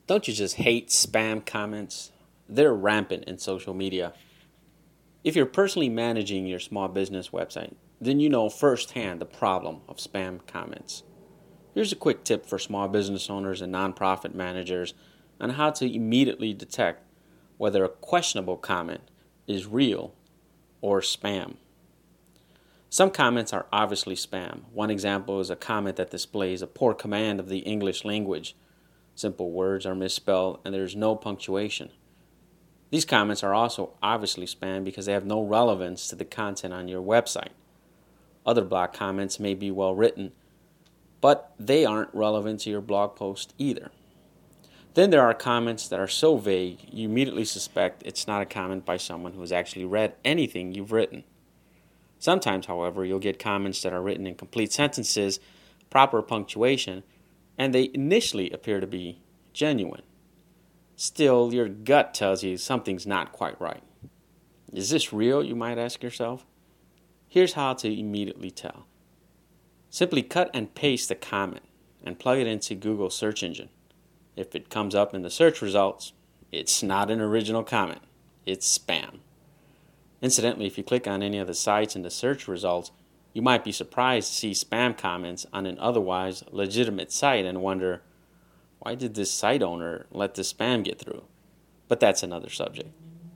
Don't you just hate spam comments? They're rampant in social media. If you're personally managing your small business website, then you know firsthand the problem of spam comments. Here's a quick tip for small business owners and nonprofit managers on how to immediately detect whether a questionable comment is real or spam. Some comments are obviously spam. One example is a comment that displays a poor command of the English language. Simple words are misspelled and there's no punctuation. These comments are also obviously spam because they have no relevance to the content on your website. Other blog comments may be well written, but they aren't relevant to your blog post either. Then there are comments that are so vague you immediately suspect it's not a comment by someone who has actually read anything you've written. Sometimes, however, you'll get comments that are written in complete sentences, proper punctuation, and they initially appear to be genuine. Still, your gut tells you something's not quite right. Is this real, you might ask yourself? Here's how to immediately tell. Simply cut and paste the comment and plug it into Google search engine. If it comes up in the search results, it's not an original comment. It's spam. Incidentally, if you click on any of the sites in the search results, you might be surprised to see spam comments on an otherwise legitimate site and wonder, why did this site owner let this spam get through? But that's another subject.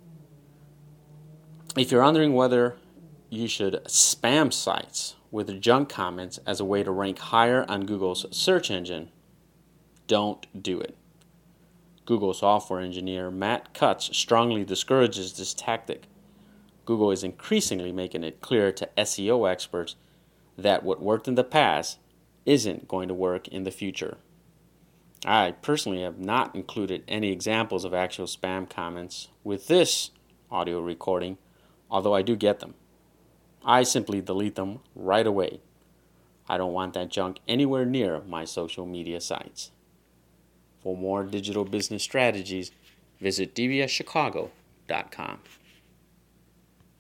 If you're wondering whether you should spam sites with junk comments as a way to rank higher on Google's search engine, don't do it. Google software engineer Matt Cutts strongly discourages this tactic. Google is increasingly making it clear to SEO experts that what worked in the past isn't going to work in the future. I personally have not included any examples of actual spam comments with this audio recording, although I do get them. I simply delete them right away. I don't want that junk anywhere near my social media sites. For more digital business strategies, visit dbschicago.com.